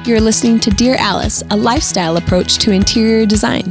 You're listening to Dear Alice, a lifestyle approach to interior design.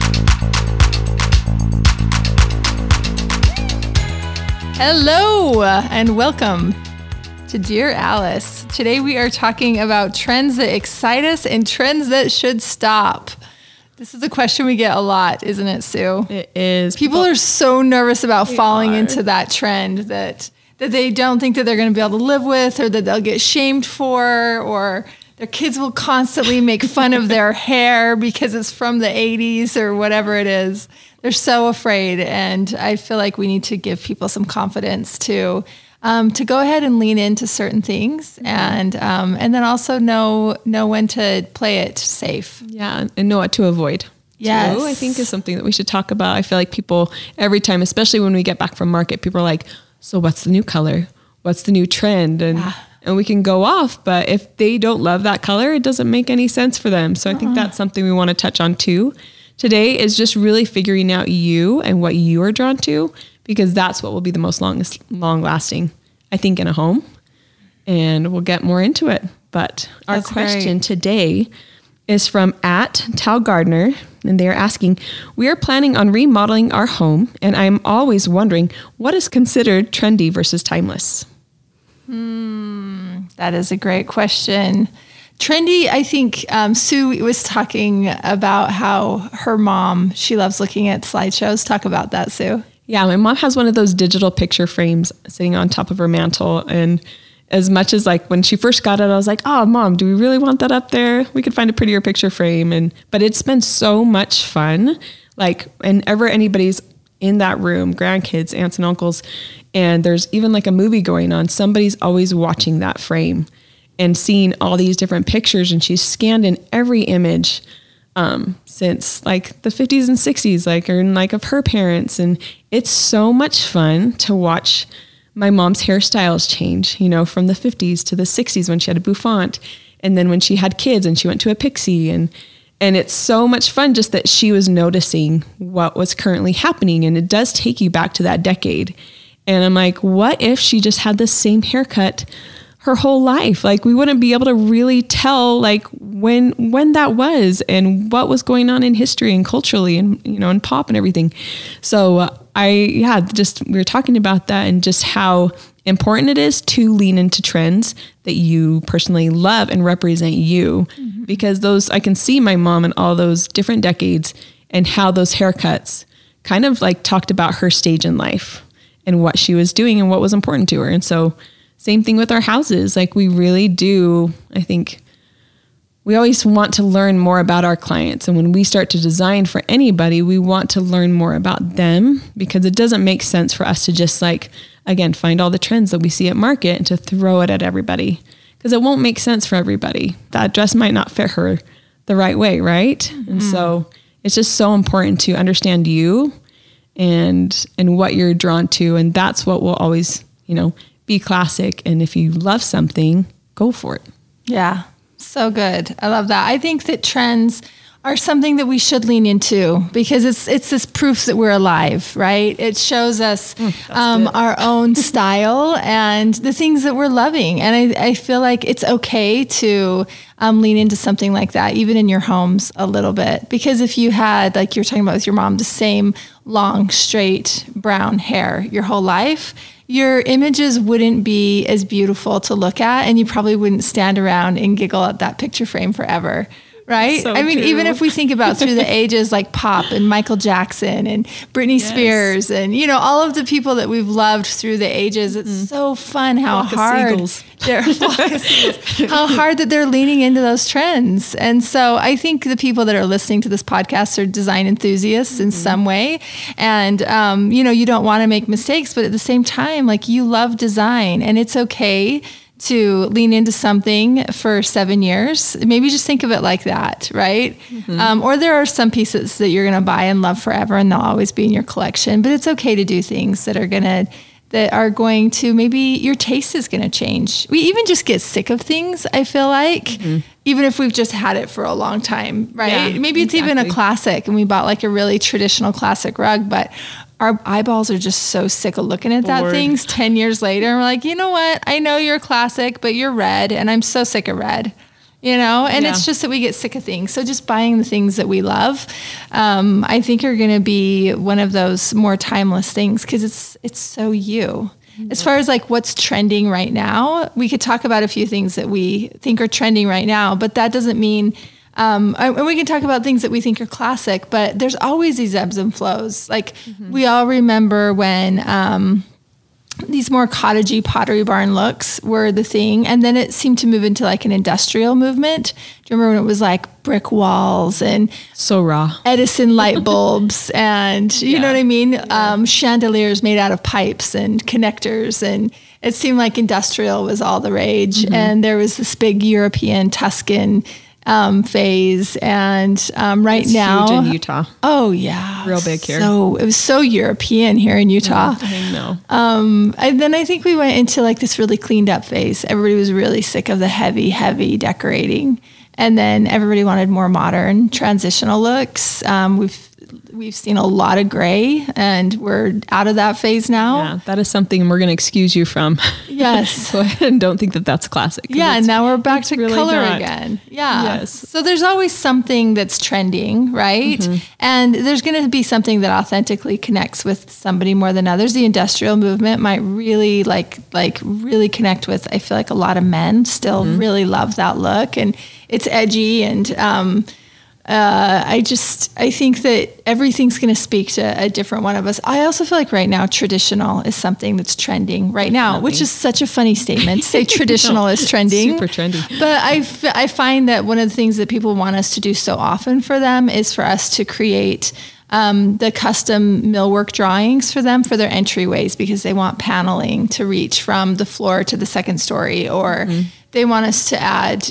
Hello and welcome to Dear Alice. Today we are talking about trends that excite us and trends that should stop. This is a question we get a lot, isn't it, Sue? It is. People are so nervous about falling into that trend that they don't think that they're going to be able to live with, or that they'll get shamed for, or their kids will constantly make fun of their hair because it's from the 80s or whatever it is. They're so afraid, and I feel like we need to give people some confidence to go ahead and lean into certain things, and then also know when to play it safe. Yeah, and know what to avoid. Yes. Too, I think is something that we should talk about. I feel like people every time, especially when we get back from market, people are like, "So what's the new color? What's the new trend?" And we can go off, but if they don't love that color, it doesn't make any sense for them. So I think that's something we want to touch on too. Today is just really figuring out you and what you are drawn to, because that's what will be the most long lasting, I think, in a home. And we'll get more into it. But our question today is from @TalGardner, and they're asking, we are planning on remodeling our home, and I'm always wondering what is considered trendy versus timeless. That is a great question. Trendy, I think Sue was talking about how her mom, she loves looking at slideshows. Talk about that, Sue. Yeah, my mom has one of those digital picture frames sitting on top of her mantle. And as much as like when she first got it, I was like, oh, Mom, do we really want that up there? We could find a prettier picture frame. But it's been so much fun. Like whenever anybody's in that room, grandkids, aunts and uncles, and there's even like a movie going on, somebody's always watching that frame and seeing all these different pictures. And she's scanned in every image since like the 50s and 60s, like of her parents. And it's so much fun to watch my mom's hairstyles change, from the 50s to the 60s when she had a bouffant. And then when she had kids and she went to a pixie, and it's so much fun just that she was noticing what was currently happening. And it does take you back to that decade. And I'm like, what if she just had the same haircut her whole life? Like, we wouldn't be able to really tell like when that was and what was going on in history and culturally and, and pop and everything. So we were talking about that and just how important it is to lean into trends that you personally love and represent you, because I can see my mom in all those different decades and how those haircuts kind of like talked about her stage in life and what she was doing and what was important to her. And so same thing with our houses. Like, we really do, I think we always want to learn more about our clients. And when we start to design for anybody, we want to learn more about them, because it doesn't make sense for us to just find all the trends that we see at market and to throw it at everybody, because it won't make sense for everybody. That dress might not fit her the right way, right? Mm-hmm. And so it's just so important to understand you and what you're drawn to. And that's what will always, be classic. And if you love something, go for it. Yeah. So good. I love that. I think that trends are something that we should lean into, because it's this proof that we're alive, right? It shows us our own style and the things that we're loving. And I feel like it's okay to lean into something like that, even in your homes a little bit. Because if you had, like you were talking about with your mom, the same long, straight, brown hair your whole life, your images wouldn't be as beautiful to look at, and you probably wouldn't stand around and giggle at that picture frame forever. Right? So I mean, true. Even if we think about through the ages, like pop and Michael Jackson and Britney Spears and, all of the people that we've loved through the ages, it's so fun how hard that they're leaning into those trends. And so I think the people that are listening to this podcast are design enthusiasts in some way. And, you don't want to make mistakes, but at the same time, like, you love design, and it's okay to lean into something for 7 years. Maybe just think of it like that, right? Mm-hmm. Or there are some pieces that you're going to buy and love forever, and they'll always be in your collection. But it's okay to do things that are going to, maybe your taste is going to change. We even just get sick of things, I feel like, even if we've just had it for a long time, right? Yeah, maybe it's even a classic, and we bought like a really traditional classic rug, but our eyeballs are just so sick of looking at that things 10 years later. And we're like, you know what? I know you're classic, but you're red, and I'm so sick of red. And it's just that we get sick of things. So just buying the things that we love, I think are going to be one of those more timeless things because it's so you. As far as like what's trending right now, we could talk about a few things that we think are trending right now, but that doesn't mean, and we can talk about things that we think are classic, but there's always these ebbs and flows. Like we all remember when, these more cottagey Pottery Barn looks were the thing. And then it seemed to move into like an industrial movement. Do you remember when it was like brick walls and so raw Edison light bulbs and you know what I mean? Chandeliers made out of pipes and connectors. And it seemed like industrial was all the rage. And there was this big European Tuscan phase. And it's now huge in Utah. Oh yeah. Real big here. So it was so European here in Utah. I know. And then I think we went into like this really cleaned up phase. Everybody was really sick of the heavy decorating. And then everybody wanted more modern transitional looks. We've seen a lot of gray and we're out of that phase now. Yeah, that is something we're going to excuse you from. Yes. So I don't think that that's classic. Yeah, and now we're back to really color not. again. Yeah. Yes. So there's always something that's trending, right? And there's going to be something that authentically connects with somebody more than others. The industrial movement might really like really connect with, I feel like a lot of men still really love that look and it's edgy and I think that everything's going to speak to a different one of us. I also feel like right now traditional is something that's trending right now, which is such a funny statement to say traditional is trending. Super trendy. But I find that one of the things that people want us to do so often for them is for us to create the custom millwork drawings for them for their entryways because they want paneling to reach from the floor to the second story or they want us to add,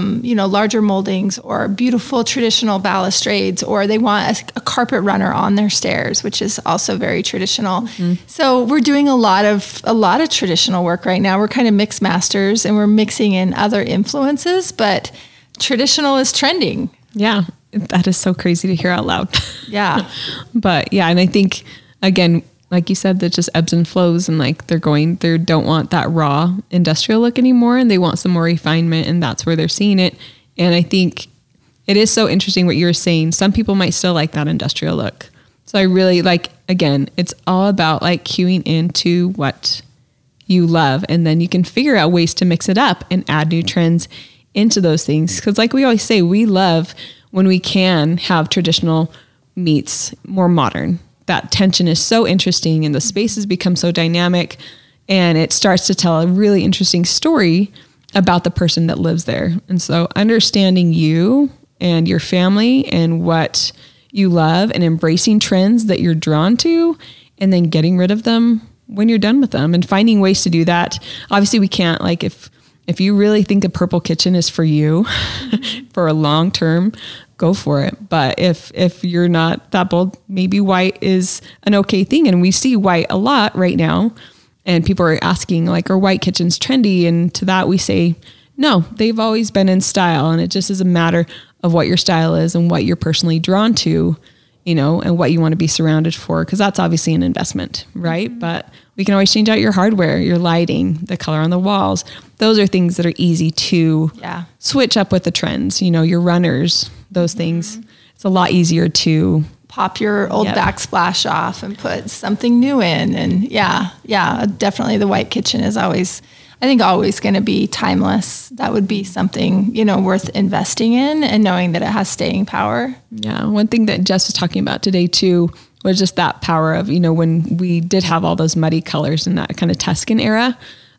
larger moldings or beautiful traditional balustrades, or they want a carpet runner on their stairs, which is also very traditional. So we're doing a lot of traditional work right now. We're kind of mix masters and we're mixing in other influences, but traditional is trending. Yeah, that is so crazy to hear out loud. Yeah. But yeah, and I think, again, like you said, that just ebbs and flows and like they don't want that raw industrial look anymore and they want some more refinement and that's where they're seeing it. And I think it is so interesting what you were saying. Some people might still like that industrial look. So I really again, it's all about like cueing into what you love and then you can figure out ways to mix it up and add new trends into those things. Cause like we always say, we love when we can have traditional meets more modern. That tension is so interesting and the spaces become so dynamic and it starts to tell a really interesting story about the person that lives there. And so understanding you and your family and what you love and embracing trends that you're drawn to and then getting rid of them when you're done with them and finding ways to do that. Obviously we can't, like if you really think a purple kitchen is for you for a long term, go for it. But if you're not that bold, maybe white is an okay thing. And we see white a lot right now. And people are asking like, are white kitchens trendy? And to that we say, no, they've always been in style. And it just is a matter of what your style is and what you're personally drawn to, and what you want to be surrounded for. Cause that's obviously an investment, right? But we can always change out your hardware, your lighting, the color on the walls. Those are things that are easy to switch up with the trends, your runners, those things. It's a lot easier to pop your old backsplash off and put something new in. And definitely the white kitchen is always going to be timeless. That would be something, worth investing in and knowing that it has staying power. Yeah. One thing that Jess was talking about today too was just that power of, when we did have all those muddy colors in that kind of Tuscan era,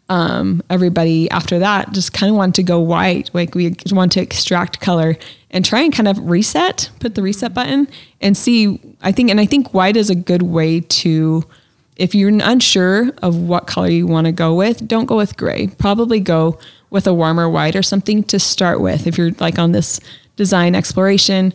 everybody after that just kind of wanted to go white. Like we want to extract color and try and kind of put the reset button and see, I think white is a good way to, if you're unsure of what color you want to go with, don't go with gray. Probably go with a warmer white or something to start with. If you're like on this design exploration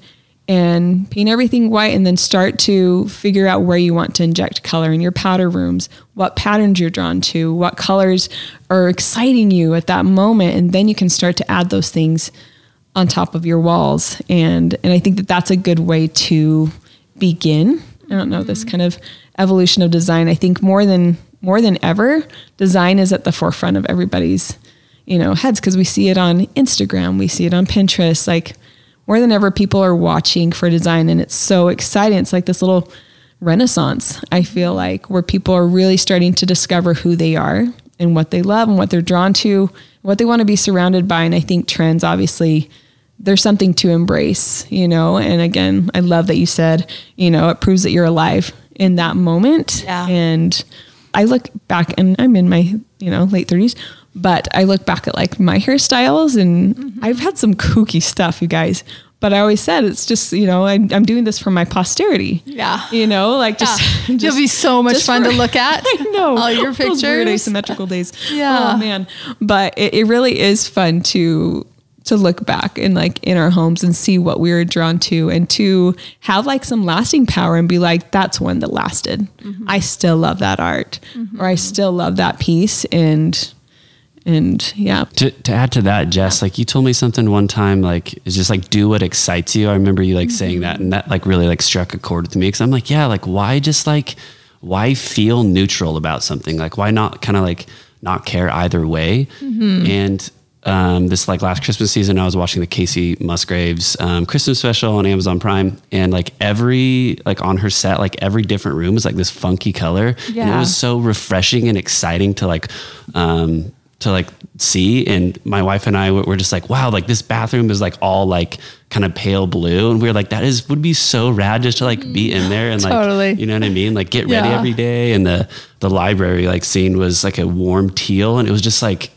and paint everything white and then start to figure out where you want to inject color in your powder rooms, what patterns you're drawn to, what colors are exciting you at that moment. And then you can start to add those things on top of your walls. And I think that that's a good way to begin. I don't know, this kind of evolution of design. I think more than ever, design is at the forefront of everybody's, heads, because we see it on Instagram, we see it on Pinterest, like more than ever people are watching for design, and it's so exciting. It's like this little renaissance, I feel like, where people are really starting to discover who they are and what they love and what they're drawn to, what they want to be surrounded by. And I think trends, obviously, there's something to embrace, and again, I love that you said, it proves that you're alive in that moment. Yeah. And I look back, and I'm in my, late 30s, but I look back at like my hairstyles, and I've had some kooky stuff, you guys. But I always said, it's just, I'm doing this for my posterity. Yeah. Just you'll be so much fun to look at. I know. All your pictures. Those weird asymmetrical days. Yeah. Oh man. But it really is fun to look back and like in our homes and see what we were drawn to, and to have like some lasting power and be like, that's one that lasted. Mm-hmm. I still love that art, or I still love that piece. And yeah. To add to that, Jess, like you told me something one time, like it's just like do what excites you. I remember you like saying that, and that like really like struck a chord with me, because I'm like, yeah, like why feel neutral about something? Like why not kind of like not care either way? And this like last Christmas season, I was watching the Casey Musgraves Christmas special on Amazon Prime, and like on her set, like every different room is like this funky color. Yeah. And it was so refreshing and exciting to see. And my wife and I were just like, wow, like this bathroom is like all like kind of pale blue. And we were like, would be so rad just to like be in there and totally. like, you know what I mean? Like get ready every day. And the library like scene was like a warm teal, and it was just like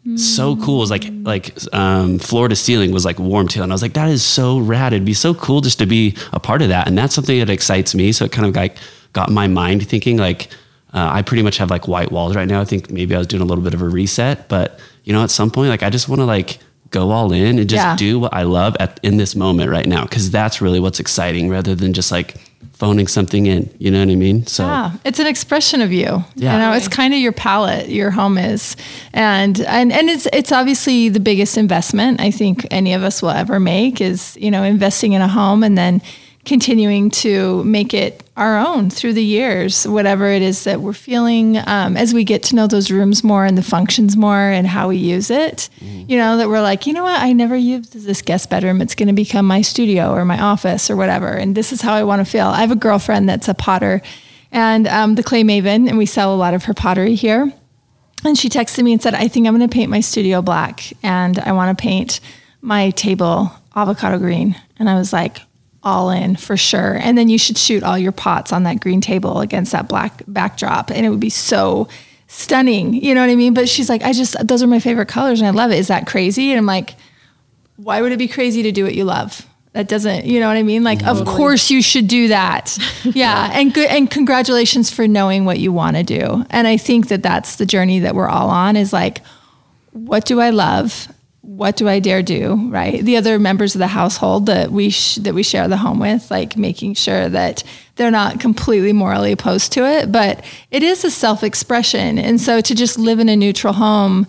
so cool. It was like floor to ceiling was like warm teal. And I was like, that is so rad. It'd be so cool just to be a part of that. And that's something that excites me. So it kind of like got my mind thinking like, I pretty much have like white walls right now. I think maybe I was doing a little bit of a reset, but at some point, like I just want to like go all in and just do what I love in this moment right now. 'Cause that's really what's exciting, rather than just like phoning something in, you know what I mean? So it's an expression of you. Yeah. It's kind of your palette, your home is. And it's obviously the biggest investment I think any of us will ever make is, investing in a home and then continuing to make it our own through the years, whatever it is that we're feeling, as we get to know those rooms more and the functions more and how we use it, that we're like, I never used this guest bedroom. It's going to become my studio or my office or whatever. And this is how I want to feel. I have a girlfriend that's a potter and the Clay Maven, and we sell a lot of her pottery here. And she texted me and said, I think I'm going to paint my studio black, and I want to paint my table avocado green. And I was like, all in for sure. And then you should shoot all your pots on that green table against that black backdrop, and it would be so stunning. You know what I mean? But she's like, those are my favorite colors and I love it. Is that crazy? And I'm like, why would it be crazy to do what you love? That doesn't, you know what I mean? Like, Of course you should do that. Yeah. And congratulations for knowing what you want to do. And I think that that's the journey that we're all on, is like, what do I love? What do I dare do? Right. The other members of the household that we share the home with, like making sure that they're not completely morally opposed to it, but it is a self-expression. And so to just live in a neutral home,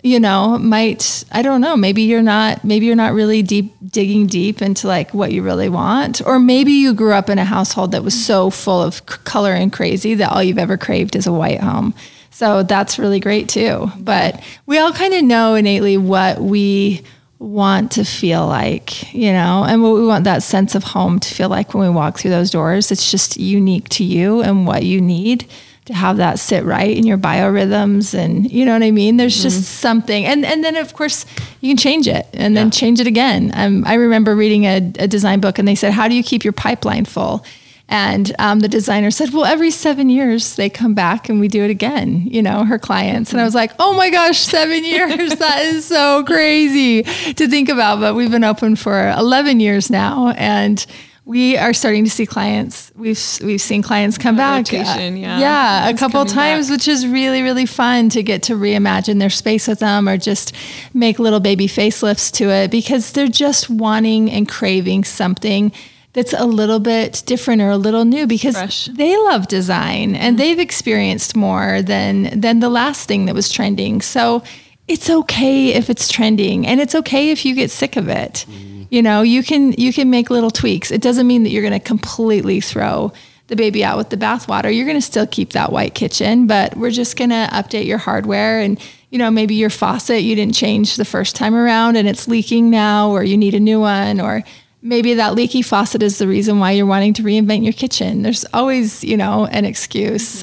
I don't know, maybe you're not really digging deep into like what you really want. Or maybe you grew up in a household that was so full of color and crazy that all you've ever craved is a white home. So that's really great too. But we all kind of know innately what we want to feel like, and what we want that sense of home to feel like when we walk through those doors. It's just unique to you and what you need to have that sit right in your biorhythms. And you know what I mean? There's just something. And then of course you can change it and then change it again. I remember reading a design book, and they said, how do you keep your pipeline full? And the designer said, well, every 7 years they come back and we do it again, her clients. And I was like, oh my gosh, 7 years. That is so crazy to think about. But we've been open for 11 years now, and we are starting to see clients. We've seen clients come back. A couple times, which is really, really fun to get to reimagine their space with them, or just make little baby facelifts to it, because they're just wanting and craving something that's a little bit different or a little new, because fresh. They love design and they've experienced more than the last thing that was trending. So it's okay if it's trending, and it's okay if you get sick of it. You can make little tweaks. It doesn't mean that you're going to completely throw the baby out with the bathwater. You're going to still keep that white kitchen, but we're just going to update your hardware. And, maybe your faucet, you didn't change the first time around and it's leaking now, or you need a new one, or maybe that leaky faucet is the reason why you're wanting to reinvent your kitchen. There's always, an excuse.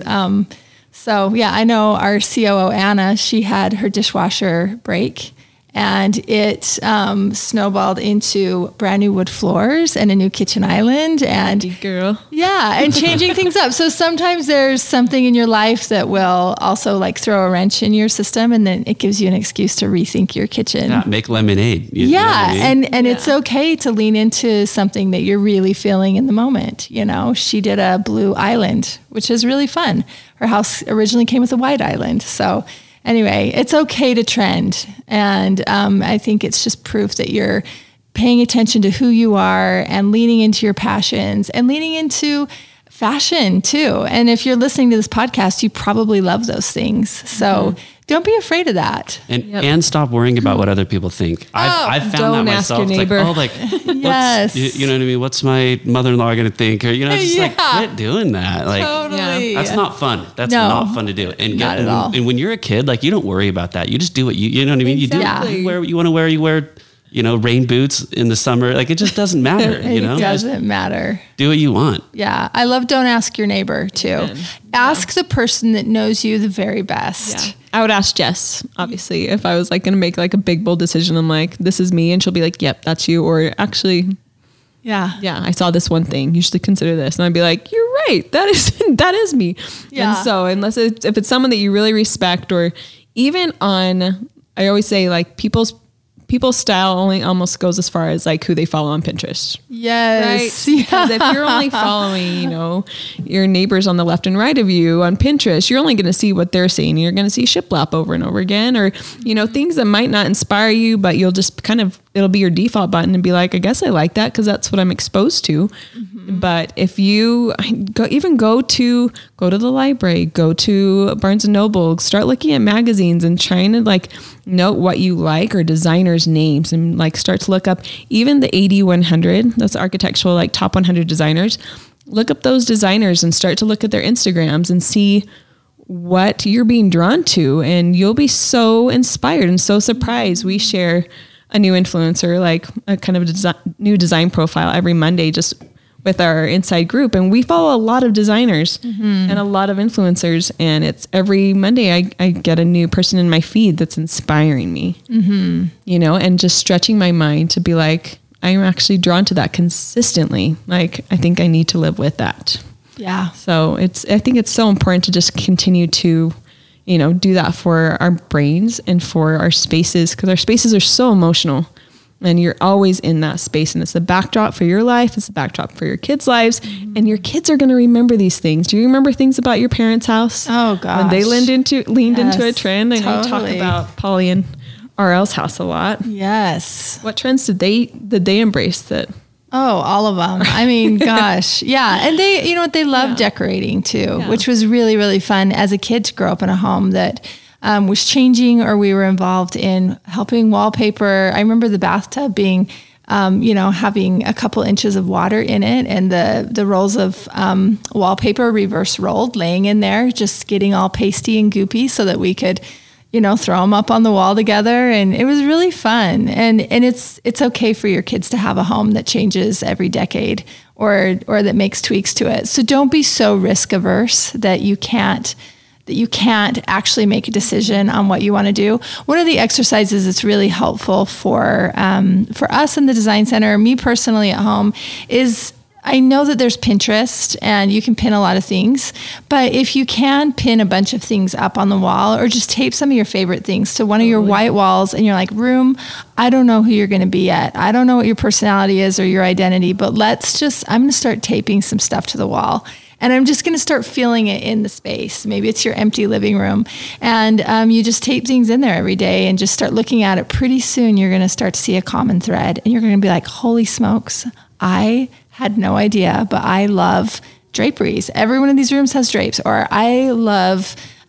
So yeah, I know our COO, Anna, she had her dishwasher break, and it snowballed into brand new wood floors and a new kitchen island, and girl, yeah, and changing things up. So sometimes there's something in your life that will also like throw a wrench in your system, and then it gives you an excuse to rethink your kitchen. Yeah, make lemonade. You yeah, know what I mean? and it's okay to lean into something that you're really feeling in the moment. She did a blue island, which is really fun. Her house originally came with a white island, so. Anyway, it's okay to trend. And I think it's just proof that you're paying attention to who you are and leaning into your passions and leaning into fashion too. And if you're listening to this podcast, you probably love those things. So don't be afraid of that. And stop worrying about what other people think. I've found don't that ask myself. your neighbor. Yes. You know what I mean? What's my mother-in-law going to think? Or, just like, quit doing that. Like, Totally. that's not fun. That's No, not fun to do. And not at all. And when you're a kid, like, you don't worry about that. You just do what you know what I mean? Exactly. You wear what you want to wear. You wear, rain boots in the summer. Like, it just doesn't matter, It doesn't matter. Do what you want. Yeah. I love don't ask your neighbor too. Ask the person that knows you the very best. Yeah. I would ask Jess, obviously, if I was like going to make like a big, bold decision. I'm like, this is me. And she'll be like, yep, that's you. Or actually, yeah, I saw this one thing. You should consider this. And I'd be like, you're right. That is me. Yeah. And so if it's someone that you really respect, or even I always say like people's style only almost goes as far as like who they follow on Pinterest. Yes. Right? Because if you're only following, your neighbors on the left and right of you on Pinterest, you're only going to see what they're seeing. You're going to see shiplap over and over again, or, things that might not inspire you, but you'll just it'll be your default button and be like, I guess I like that because that's what I'm exposed to. Mm-hmm. But if you go to the library, go to Barnes and Noble, start looking at magazines and trying to like note what you like or designers' names, and like start to look up even the AD 100. That's architectural, like top 100 designers. Look up those designers and start to look at their Instagrams and see what you're being drawn to. And you'll be so inspired and so surprised. We share a new influencer, like a kind of new design profile every Monday, just with our inside group. And we follow a lot of designers and a lot of influencers. And it's every Monday I get a new person in my feed that's inspiring me, and just stretching my mind to be like, I'm actually drawn to that consistently. Like, I think I need to live with that. Yeah. So I think it's so important to just continue to, do that for our brains and for our spaces, because our spaces are so emotional, and you're always in that space, and it's the backdrop for your life. It's the backdrop for your kids' lives, and your kids are going to remember these things. Do you remember things about your parents' house? Oh gosh. When they leaned into a trend. I know you talk Totally. about Polly and RL's house a lot. Yes. What trends did they embrace that? Oh, all of them. I mean, gosh. Yeah. And they love decorating too, which was really, really fun as a kid to grow up in a home that was changing, or we were involved in helping wallpaper. I remember the bathtub being, having a couple inches of water in it, and the rolls of wallpaper reverse rolled, laying in there, just getting all pasty and goopy so that we could throw them up on the wall together. And it was really fun. And it's okay for your kids to have a home that changes every decade or that makes tweaks to it. So don't be so risk averse that you can't actually make a decision on what you want to do. One of the exercises that's really helpful for us in the Design Center, me personally at home, is I know that there's Pinterest and you can pin a lot of things, but if you can pin a bunch of things up on the wall, or just tape some of your favorite things to one of your white walls, and you're like, room, I don't know who you're going to be yet. I don't know what your personality is or your identity, but I'm going to start taping some stuff to the wall. And I'm just going to start feeling it in the space. Maybe it's your empty living room. And you just tape things in there every day and just start looking at it. Pretty soon, you're going to start to see a common thread. And you're going to be like, holy smokes, I had no idea, but I love draperies. Every one of these rooms has drapes. Or I love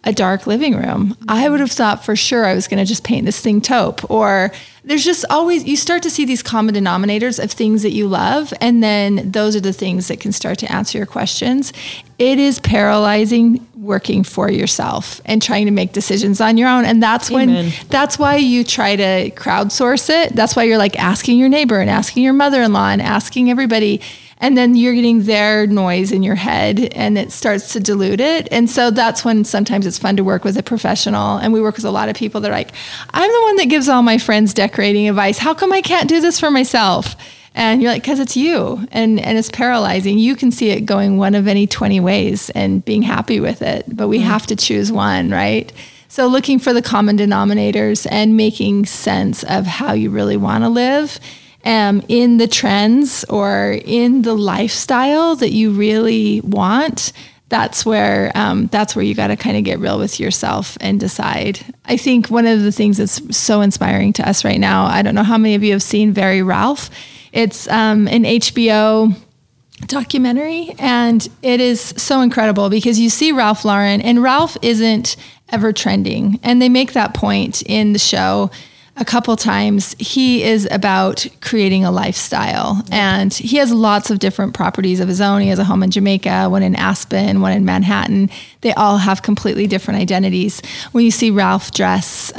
a dark living room. I would have thought for sure I was going to just paint this thing taupe. Or there's just always, you start to see these common denominators of things that you love. And then those are the things that can start to answer your questions. It is paralyzing working for yourself and trying to make decisions on your own. And that's that's why you try to crowdsource it. That's why you're like asking your neighbor and asking your mother-in-law and asking everybody. And then you're getting their noise in your head and it starts to dilute it. And so that's when sometimes it's fun to work with a professional. And we work with a lot of people that are like, I'm the one that gives all my friends decorating advice. How come I can't do this for myself? And you're like, because it's you. And it's paralyzing. You can see it going one of any 20 ways and being happy with it. But we have to choose one, right? So looking for the common denominators and making sense of how you really want to live. In the trends or in the lifestyle that you really want, that's where you got to kind of get real with yourself and decide. I think one of the things that's so inspiring to us right now, I don't know how many of you have seen Very Ralph. It's an HBO documentary, and it is so incredible because you see Ralph Lauren, and Ralph isn't ever trending. And they make that point in the show a couple times. He is about creating a lifestyle, and he has lots of different properties of his own. He has a home in Jamaica, one in Aspen, one in Manhattan. They all have completely different identities. When you see Ralph dress,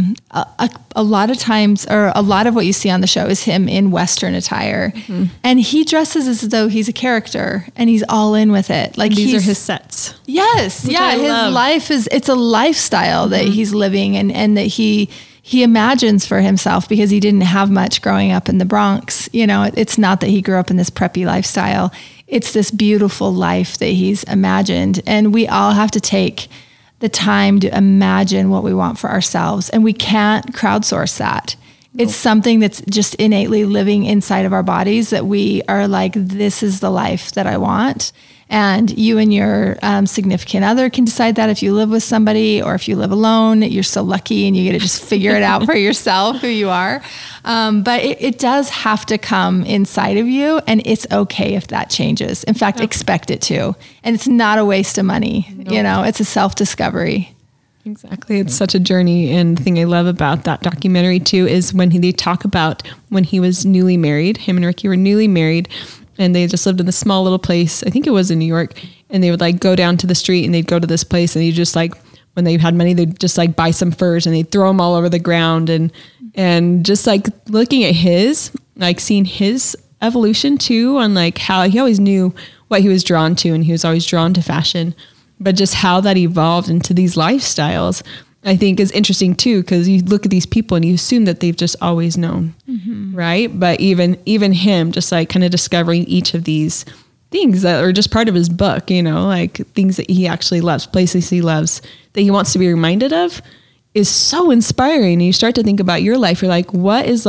a lot of times, or a lot of what you see on the show is him in Western attire. Mm-hmm. And he dresses as though he's a character and he's all in with it. Like these are his sets. Yes. Yeah. His life it's a lifestyle that he's living and that he imagines for himself because he didn't have much growing up in the Bronx. You know, it's not that he grew up in this preppy lifestyle. It's this beautiful life that he's imagined. And we all have to take the time to imagine what we want for ourselves. And we can't crowdsource that. Nope. It's something that's just innately living inside of our bodies that we are like, this is the life that I want. And you and your significant other can decide that if you live with somebody or if you live alone. You're so lucky and you get to just figure it out for yourself who you are. But it does have to come inside of you, and it's okay if that changes. In fact, expect it to. And it's not a waste of money. Nope. You know, it's a self-discovery. Exactly. It's such a journey. And the thing I love about that documentary too is when they talk about when he was newly married, him and Ricky were newly married, and they just lived in this small little place. I think it was in New York. And they would like go down to the street and they'd go to this place and you just like, when they had money, they'd just like buy some furs and they'd throw them all over the ground. And just like looking at like seeing his evolution too, on like how he always knew what he was drawn to, and he was always drawn to fashion, but just how that evolved into these lifestyles, I think is interesting too, because you look at these people and you assume that they've just always known, right? But even him just like kind of discovering each of these things that are just part of his book, you know, like things that he actually loves, places he loves, that he wants to be reminded of, is so inspiring. And you start to think about your life. You're like, what's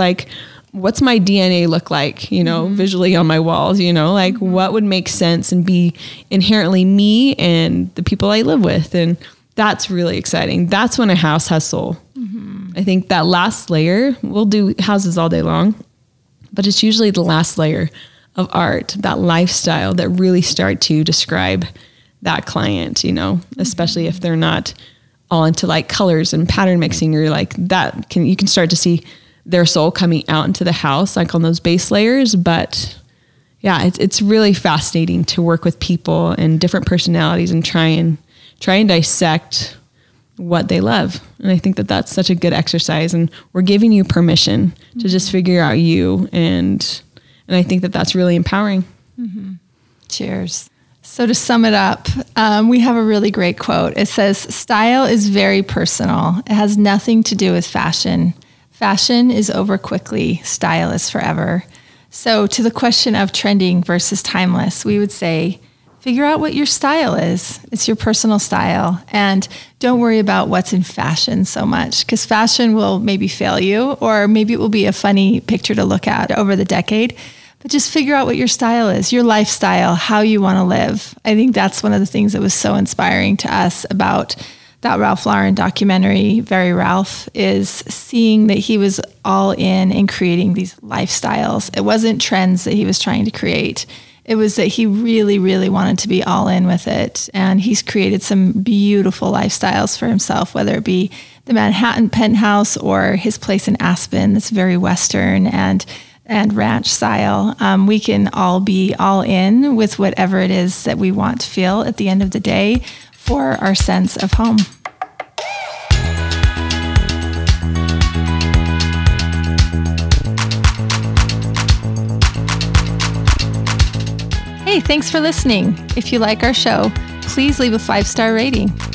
my DNA look like, you know, visually on my walls, you know, like what would make sense and be inherently me and the people I live with. And that's really exciting. That's when a house has soul. Mm-hmm. I think that last layer, we'll do houses all day long, but it's usually the last layer of art, that lifestyle that really start to describe that client, you know, especially if they're not all into like colors and pattern mixing, or like that you can start to see their soul coming out into the house, like on those base layers. But yeah, it's really fascinating to work with people and different personalities and try and dissect what they love. And I think that that's such a good exercise, and we're giving you permission to just figure out you. And I think that that's really empowering. Mm-hmm. Cheers. So to sum it up, we have a really great quote. It says, "Style is very personal. It has nothing to do with fashion. Fashion is over quickly. Style is forever." So to the question of trending versus timeless, we would say, figure out what your style is. It's your personal style. And don't worry about what's in fashion so much, because fashion will maybe fail you, or maybe it will be a funny picture to look at over the decade. But just figure out what your style is, your lifestyle, how you want to live. I think that's one of the things that was so inspiring to us about that Ralph Lauren documentary, Very Ralph, is seeing that he was all in creating these lifestyles. It wasn't trends that he was trying to create. It was that he really, really wanted to be all in with it. And he's created some beautiful lifestyles for himself, whether it be the Manhattan penthouse or his place in Aspen that's very Western and ranch style. We can all be all in with whatever it is that we want to feel at the end of the day for our sense of home. Hey, thanks for listening. If you like our show, please leave a 5-star rating.